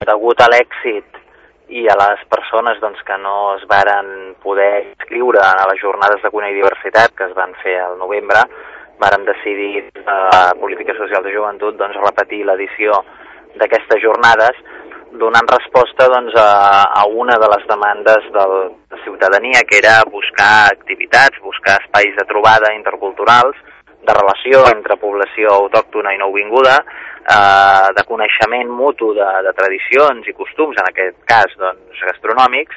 degut a l'èxit i a les persones doncs, que no es varen poder inscriure a les jornades de cuina i diversitat que es van fer al novembre, vàrem decidir a Política Social de Joventut doncs, repetir l'edició d'aquestes jornades, donant resposta doncs, a una de les demandes de la ciutadania, que era buscar activitats, buscar espais de trobada interculturals, de relació entre població autòctona i nouvinguda, de coneixement mutu de tradicions i costums, en aquest cas doncs, gastronòmics,